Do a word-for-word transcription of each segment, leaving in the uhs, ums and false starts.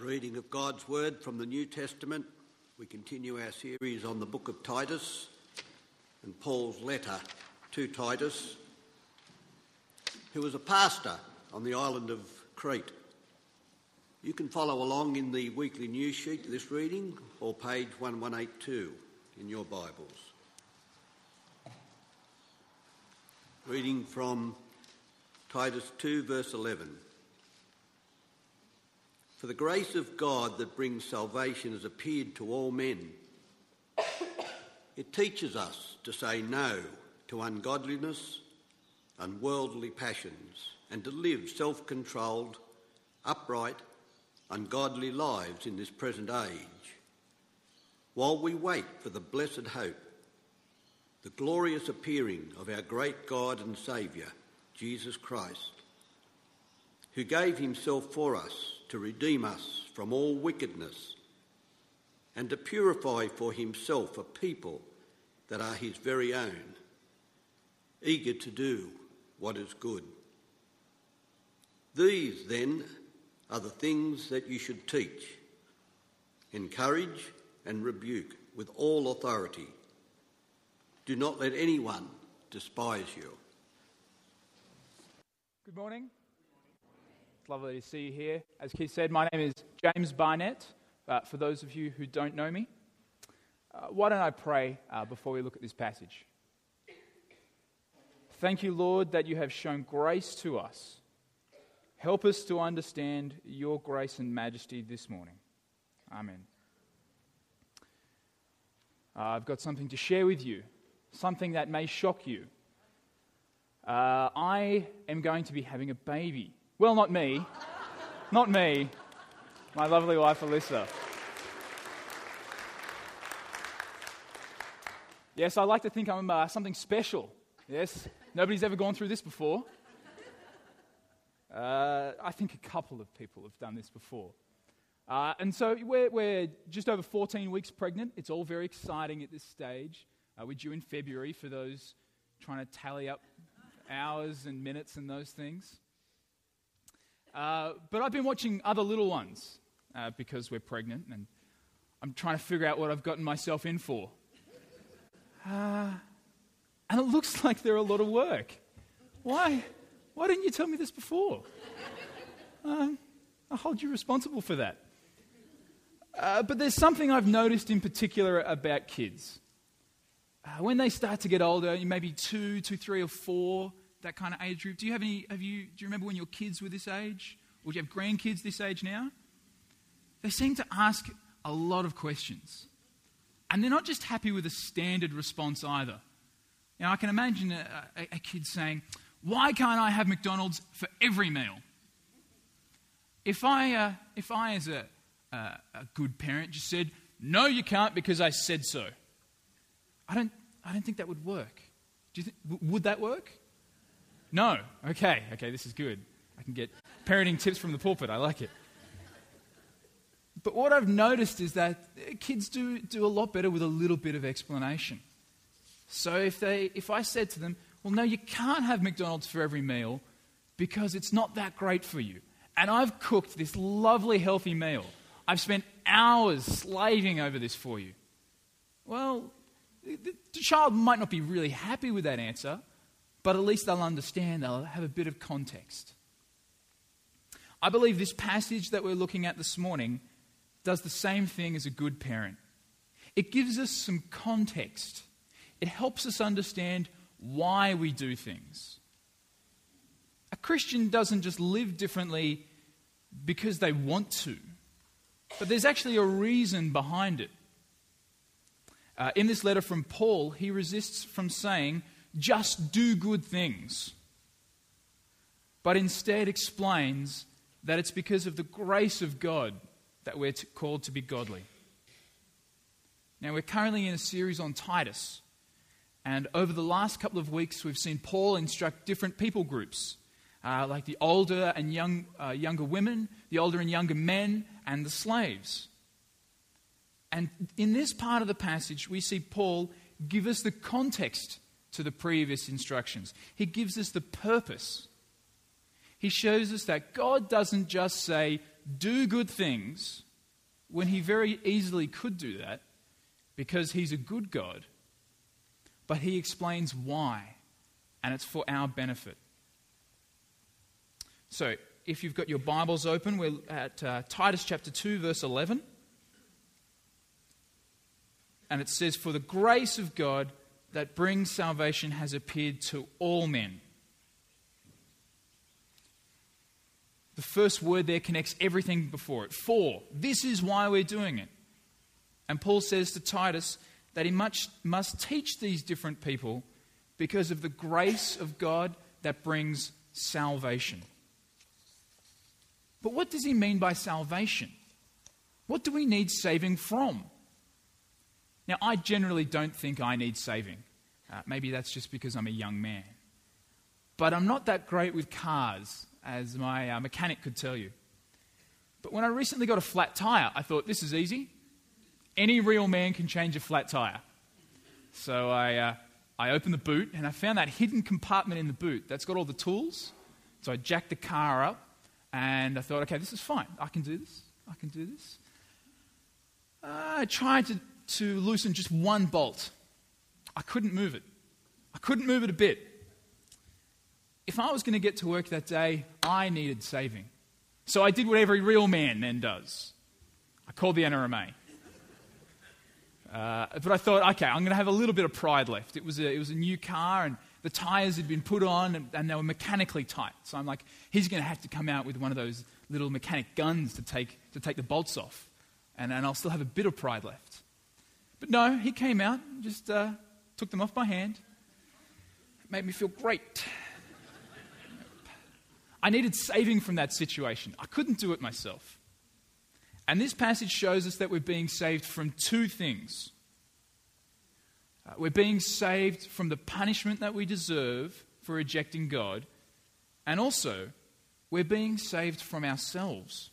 Reading of God's Word from the New Testament. We continue our series on the book of Titus and Paul's letter to Titus, who was a pastor on the island of Crete. You can follow along in the weekly news sheet to this reading or page eleven eighty-two in your Bibles. Reading from Titus two verse eleven. For the grace of God that brings salvation has appeared to all men. It teaches us to say no to ungodliness, unworldly passions, and to live self-controlled, upright, ungodly lives in this present age, while we wait for the blessed hope, the glorious appearing of our great God and Saviour, Jesus Christ, who gave himself for us to redeem us from all wickedness and to purify for himself a people that are his very own, eager to do what is good. These, then, are the things that you should teach, encourage and rebuke with all authority. Do not let anyone despise you. Good morning. It's lovely to see you here. As Keith said, my name is James Barnett, uh, for those of you who don't know me. Uh, why don't I pray uh, before we look at this passage? Thank you, Lord, that you have shown grace to us. Help us to understand your grace and majesty this morning. Amen. Uh, I've got something to share with you, something that may shock you. Uh, I am going to be having a baby. Well, not me. Not me. My lovely wife, Alyssa. Yes, I like to think I'm uh, something special. Yes, nobody's ever gone through this before. Uh, I think a couple of people have done this before. Uh, and so we're, we're just over fourteen weeks pregnant. It's all very exciting at this stage. Uh, we're due in February for those trying to tally up hours and minutes and those things. Uh, but I've been watching other little ones uh, because we're pregnant, and I'm trying to figure out what I've gotten myself in for. Uh, and it looks like they're a lot of work. Why? Why didn't you tell me this before? Um, I hold you responsible for that. Uh, but there's something I've noticed in particular about kids. Uh, when they start to get older, maybe two, two, three, or four, that kind of age group. Do you have any? Have you? Do you remember when your kids were this age, or do you have grandkids this age now? They seem to ask a lot of questions, and they're not just happy with a standard response either. Now, I can imagine a, a, a kid saying, "Why can't I have McDonald's for every meal?" If I, uh, if I, as a, uh, a good parent, just said, "No, you can't because I said so," I don't, I don't think that would work. Do you think? W- would that work? No. Okay. Okay, this is good. I can get parenting tips from the pulpit. I like it. But what I've noticed is that kids do, do a lot better with a little bit of explanation. So if they, if I said to them, well, no, you can't have McDonald's for every meal because it's not that great for you. And I've cooked this lovely, healthy meal. I've spent hours slaving over this for you. Well, the, the child might not be really happy with that answer, but at least they'll understand, they'll have a bit of context. I believe this passage that we're looking at this morning does the same thing as a good parent. It gives us some context. It helps us understand why we do things. A Christian doesn't just live differently because they want to, but there's actually a reason behind it. Uh, in this letter from Paul, he resists from saying, just do good things, but instead explains that it's because of the grace of God that we're t- called to be godly. Now, we're currently in a series on Titus, and over the last couple of weeks we've seen Paul instruct different people groups, uh, like the older and young, uh, younger women, the older and younger men, and the slaves. And in this part of the passage, we see Paul give us the context to the previous instructions. He gives us the purpose. He shows us that God doesn't just say, do good things when he very easily could do that because he's a good God, but he explains why, and it's for our benefit. So, if you've got your Bibles open, we're at uh, Titus chapter two, verse eleven. And it says, "For the grace of God that brings salvation has appeared to all men." The first word there connects everything before it. For, this is why we're doing it. And Paul says to Titus that he much, must teach these different people because of the grace of God that brings salvation. But what does he mean by salvation? What do we need saving from? Now, I generally don't think I need saving. Uh, maybe that's just because I'm a young man. But I'm not that great with cars, as my uh, mechanic could tell you. But when I recently got a flat tire, I thought, this is easy. Any real man can change a flat tire. So I, uh, I opened the boot, and I found that hidden compartment in the boot that's got all the tools. So I jacked the car up, and I thought, okay, this is fine. I can do this. I can do this. Uh, I tried to, to loosen just one bolt. I couldn't move it. I couldn't move it a bit. If I was going to get to work that day, I needed saving. So I did what every real man then does. I called the N R M A. Uh, but I thought, okay, I'm going to have a little bit of pride left. It was a, it was a new car, and the tyres had been put on, and, and they were mechanically tight. So I'm like, he's going to have to come out with one of those little mechanic guns to take to take the bolts off, and, and I'll still have a bit of pride left. But no, he came out, and just uh, took them off my hand. It made me feel great. I needed saving from that situation. I couldn't do it myself. And this passage shows us that we're being saved from two things. Uh, we're being saved from the punishment that we deserve for rejecting God, and also we're being saved from ourselves.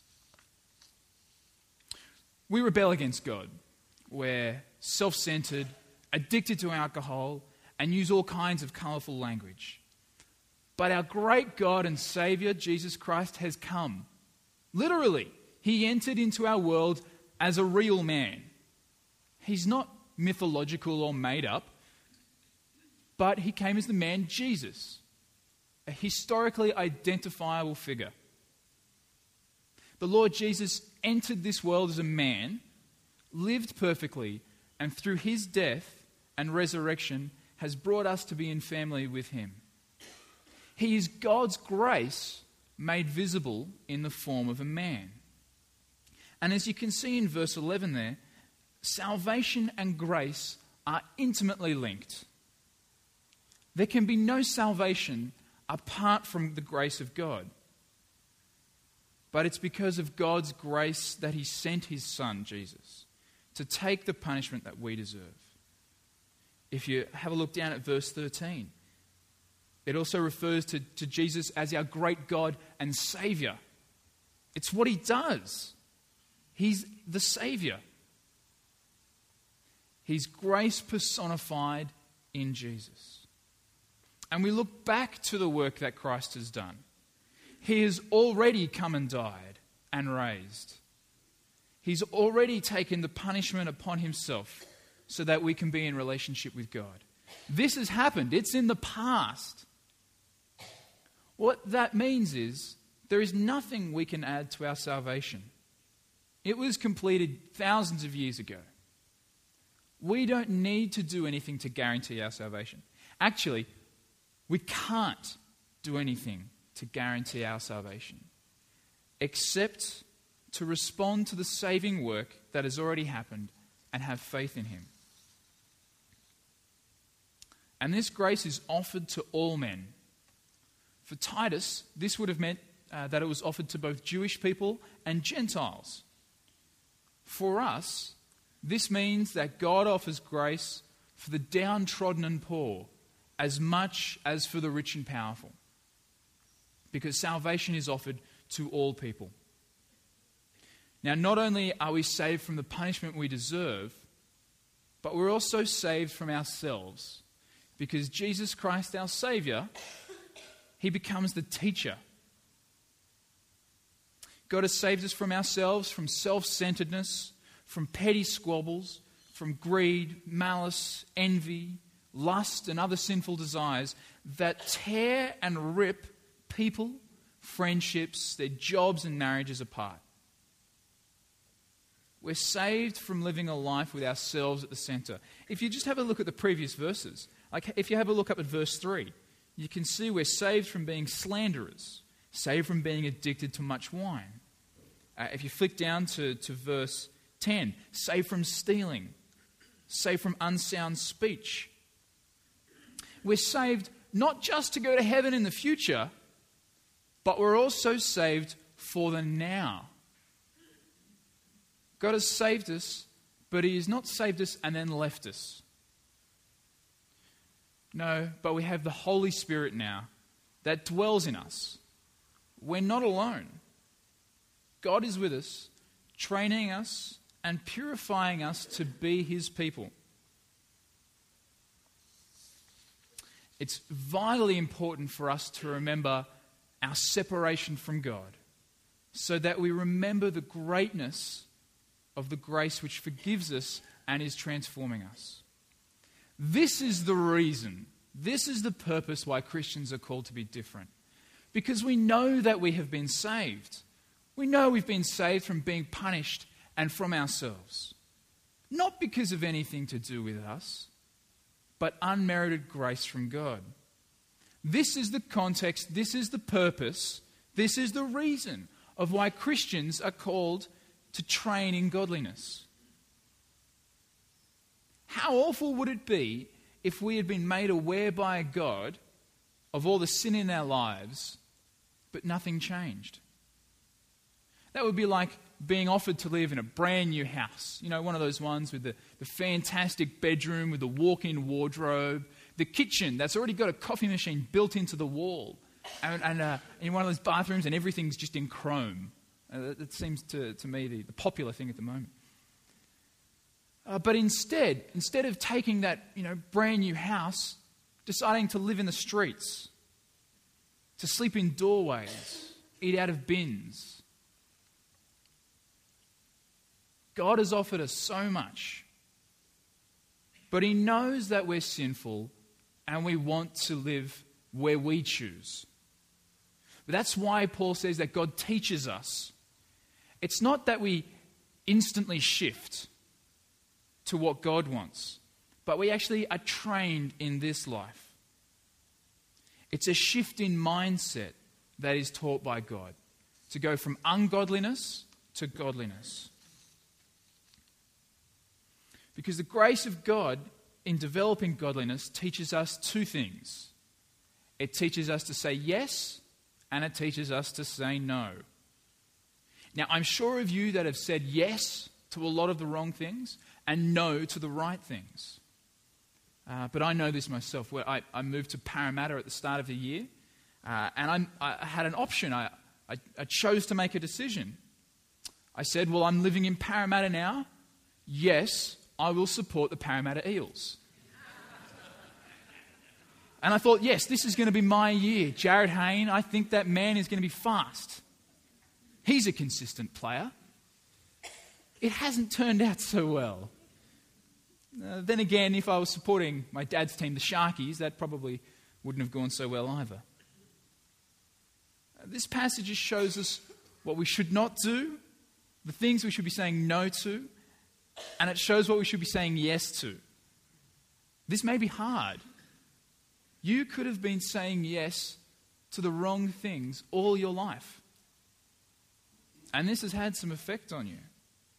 We rebel against God. We're self-centered, addicted to alcohol, and use all kinds of colourful language. But our great God and Saviour, Jesus Christ, has come. Literally, he entered into our world as a real man. He's not mythological or made up, but he came as the man Jesus, a historically identifiable figure. The Lord Jesus entered this world as a man, lived perfectly, and through his death and resurrection has brought us to be in family with him. He is God's grace made visible in the form of a man. And as you can see in verse eleven there, salvation and grace are intimately linked. There can be no salvation apart from the grace of God. But it's because of God's grace that he sent his Son, Jesus, to take the punishment that we deserve. If you have a look down at verse thirteen, it also refers to, to Jesus as our great God and Saviour. It's what he does. He's the Saviour. He's grace personified in Jesus. And we look back to the work that Christ has done. He has already come and died and raised. He's already taken the punishment upon himself so that we can be in relationship with God. This has happened. It's in the past. What that means is there is nothing we can add to our salvation. It was completed thousands of years ago. We don't need to do anything to guarantee our salvation. Actually, we can't do anything to guarantee our salvation except to respond to the saving work that has already happened and have faith in him. And this grace is offered to all men. For Titus, this would have meant uh, that it was offered to both Jewish people and Gentiles. For us, this means that God offers grace for the downtrodden and poor as much as for the rich and powerful. Because salvation is offered to all people. Now, not only are we saved from the punishment we deserve, but we're also saved from ourselves. Because Jesus Christ, our Saviour, he becomes the teacher. God has saved us from ourselves, from self-centeredness, from petty squabbles, from greed, malice, envy, lust, and other sinful desires that tear and rip people, friendships, their jobs and marriages apart. We're saved from living a life with ourselves at the center. If you just have a look at the previous verses, like if you have a look up at verse three, you can see we're saved from being slanderers, saved from being addicted to much wine. Uh, if you flick down to, to verse ten, saved from stealing, saved from unsound speech. We're saved not just to go to heaven in the future, but we're also saved for the now. God has saved us, but He has not saved us and then left us. No, but we have the Holy Spirit now that dwells in us. We're not alone. God is with us, training us and purifying us to be His people. It's vitally important for us to remember our separation from God, so that we remember the greatness of the grace which forgives us and is transforming us. This is the reason, this is the purpose why Christians are called to be different. Because we know that we have been saved. We know we've been saved from being punished and from ourselves. Not because of anything to do with us, but unmerited grace from God. This is the context, this is the purpose, this is the reason of why Christians are called to train in godliness. How awful would it be if we had been made aware by God of all the sin in our lives, but nothing changed? That would be like being offered to live in a brand new house. You know, one of those ones with the, the fantastic bedroom with the walk-in wardrobe, the kitchen that's already got a coffee machine built into the wall, and, and uh, in one of those bathrooms and everything's just in chrome. Uh, that, that seems to, to me the, the popular thing at the moment. Uh, but instead, instead of taking that, you know, brand new house, deciding to live in the streets, to sleep in doorways, eat out of bins, God has offered us so much, but He knows that we're sinful and we want to live where we choose. But that's why Paul says that God teaches us. It's not that we instantly shift to what God wants, but we actually are trained in this life. It's a shift in mindset that is taught by God, to go from ungodliness to godliness. Because the grace of God in developing godliness teaches us two things. It teaches us to say yes, and it teaches us to say no. Now, I'm sure of you that have said yes to a lot of the wrong things and no to the right things. Uh, but I know this myself. Where I, I moved to Parramatta at the start of the year, uh, and I'm, I had an option. I, I, I chose to make a decision. I said, well, I'm living in Parramatta now. Yes, I will support the Parramatta Eels. And I thought, yes, this is going to be my year. Jared Hayne, I think that man is going to be fast. He's a consistent player. It hasn't turned out so well. Uh, then again, if I was supporting my dad's team, the Sharkies, that probably wouldn't have gone so well either. Uh, this passage just shows us what we should not do, the things we should be saying no to, and it shows what we should be saying yes to. This may be hard. You could have been saying yes to the wrong things all your life. And this has had some effect on you.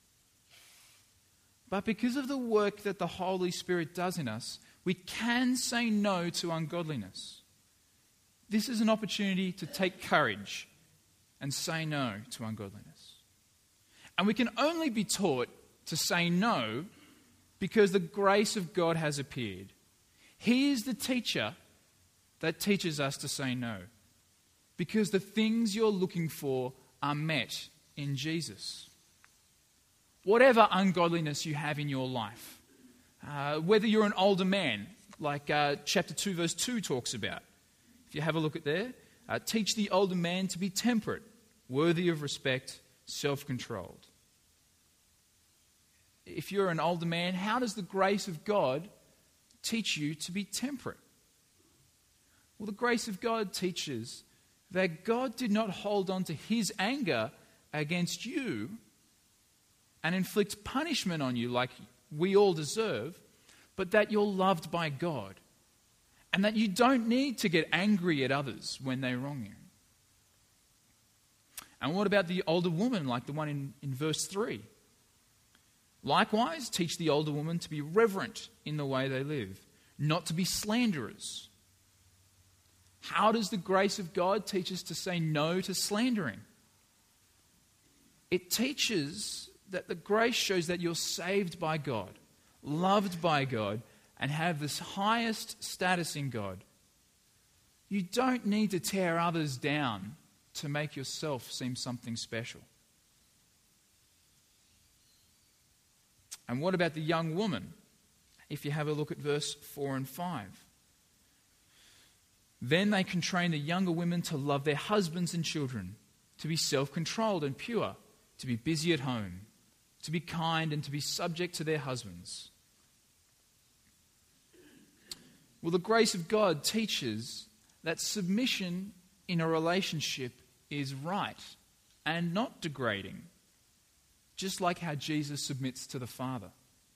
But because of the work that the Holy Spirit does in us, we can say no to ungodliness. This is an opportunity to take courage and say no to ungodliness. And we can only be taught to say no because the grace of God has appeared. He is the teacher that teaches us to say no, because the things you're looking for are met in Jesus. Whatever ungodliness you have in your life, uh, whether you're an older man, like uh, chapter two verse two talks about. If you have a look at there, uh, teach the older man to be temperate, worthy of respect, self-controlled. If you're an older man, how does the grace of God teach you to be temperate? Well, the grace of God teaches that God did not hold on to his anger against you and inflict punishment on you like we all deserve, but that you're loved by God and that you don't need to get angry at others when they wrong you. And what about the older woman, like the one in, in verse three? Likewise, teach the older woman to be reverent in the way they live, not to be slanderers. How does the grace of God teach us to say no to slandering? It teaches that the grace shows that you're saved by God, loved by God, and have this highest status in God. You don't need to tear others down to make yourself seem something special. And what about the young woman? If you have a look at verse four and five. Then they can train the younger women to love their husbands and children, to be self-controlled and pure, to be busy at home, to be kind and to be subject to their husbands. Well, the grace of God teaches that submission in a relationship is right and not degrading, just like how Jesus submits to the Father.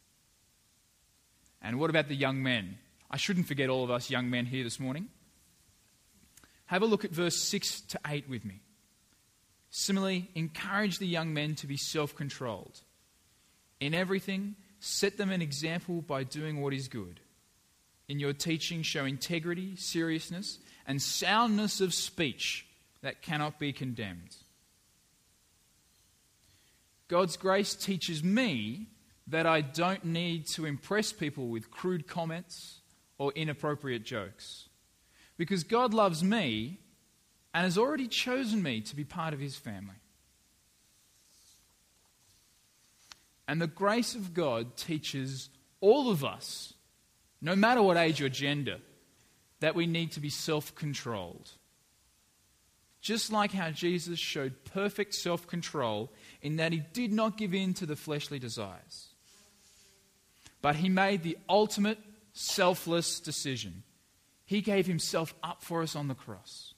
And what about the young men? I shouldn't forget all of us young men here this morning. Have a look at verse six to eight with me. Similarly, encourage the young men to be self-controlled. In everything, set them an example by doing what is good. In your teaching, show integrity, seriousness, and soundness of speech that cannot be condemned. God's grace teaches me that I don't need to impress people with crude comments or inappropriate jokes, because God loves me and has already chosen me to be part of his family. And the grace of God teaches all of us, no matter what age or gender, that we need to be self-controlled. Just like how Jesus showed perfect self-control in that he did not give in to the fleshly desires, but he made the ultimate selfless decision. He gave himself up for us on the cross.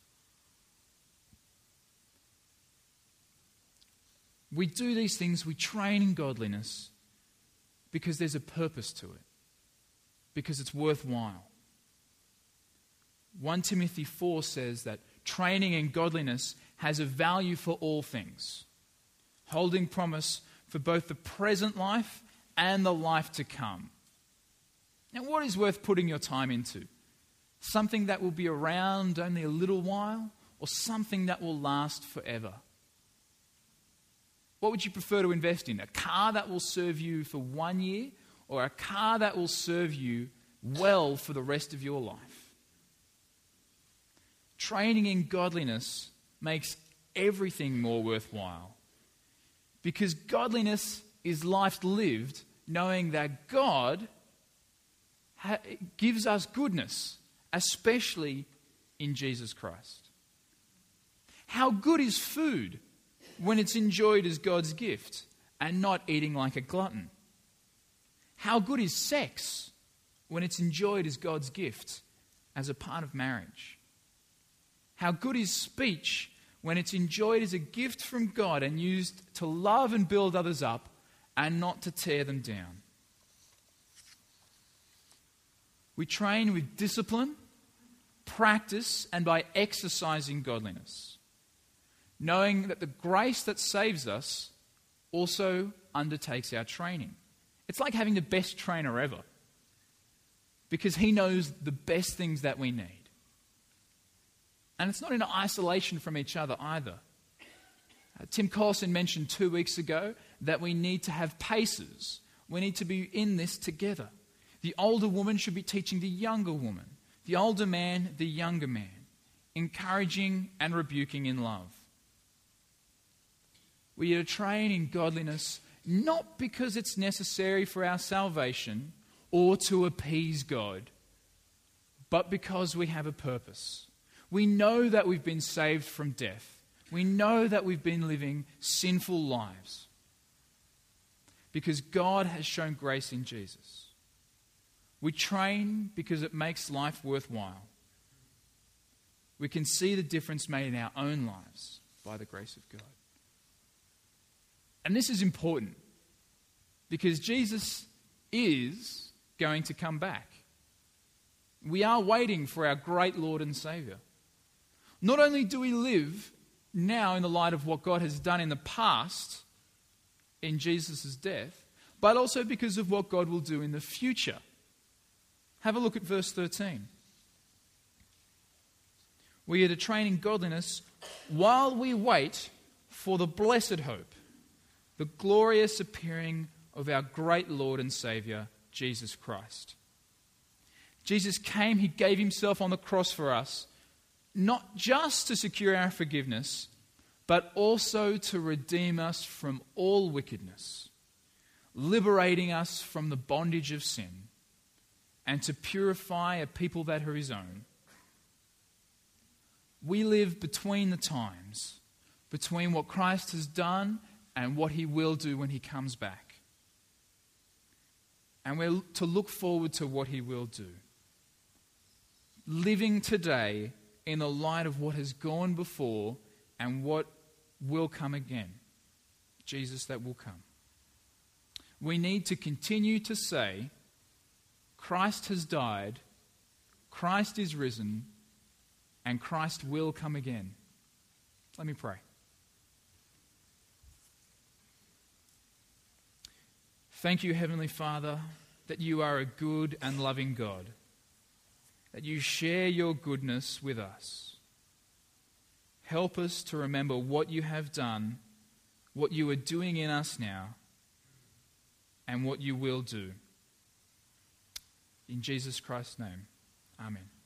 We do these things, we train in godliness because there's a purpose to it, because it's worthwhile. First Timothy four says that training in godliness has a value for all things, holding promise for both the present life and the life to come. Now, what is worth putting your time into? Something that will be around only a little while, or something that will last forever? What would you prefer to invest in? A car that will serve you for one year, or a car that will serve you well for the rest of your life? Training in godliness makes everything more worthwhile, because godliness is life lived knowing that God ha- gives us goodness, especially in Jesus Christ. How good is food when it's enjoyed as God's gift and not eating like a glutton? How good is sex when it's enjoyed as God's gift as a part of marriage? How good is speech when it's enjoyed as a gift from God and used to love and build others up and not to tear them down? We train with discipline, practice, and by exercising godliness, knowing that the grace that saves us also undertakes our training. It's like having the best trainer ever, because he knows the best things that we need. And it's not in isolation from each other either. Uh, Tim Collison mentioned two weeks ago that we need to have paces. We need to be in this together. The older woman should be teaching the younger woman, the older man, the younger man, encouraging and rebuking in love. We are to train in godliness not because it's necessary for our salvation or to appease God, but because we have a purpose. We know that we've been saved from death. We know that we've been living sinful lives because God has shown grace in Jesus. We train because it makes life worthwhile. We can see the difference made in our own lives by the grace of God. And this is important because Jesus is going to come back. We are waiting for our great Lord and Saviour. Not only do we live now in the light of what God has done in the past in Jesus' death, but also because of what God will do in the future. Have a look at verse thirteen. We are to train in godliness while we wait for the blessed hope, the glorious appearing of our great Lord and Saviour, Jesus Christ. Jesus came, he gave himself on the cross for us, not just to secure our forgiveness, but also to redeem us from all wickedness, liberating us from the bondage of sin, and to purify a people that are his own. We live between the times, between what Christ has done and what he will do when he comes back. And we're to look forward to what he will do. Living today in the light of what has gone before and what will come again. Jesus that will come. We need to continue to say, Christ has died, Christ is risen, and Christ will come again. Let me pray. Thank you, Heavenly Father, that you are a good and loving God, that you share your goodness with us. Help us to remember what you have done, what you are doing in us now, and what you will do. In Jesus Christ's name, amen.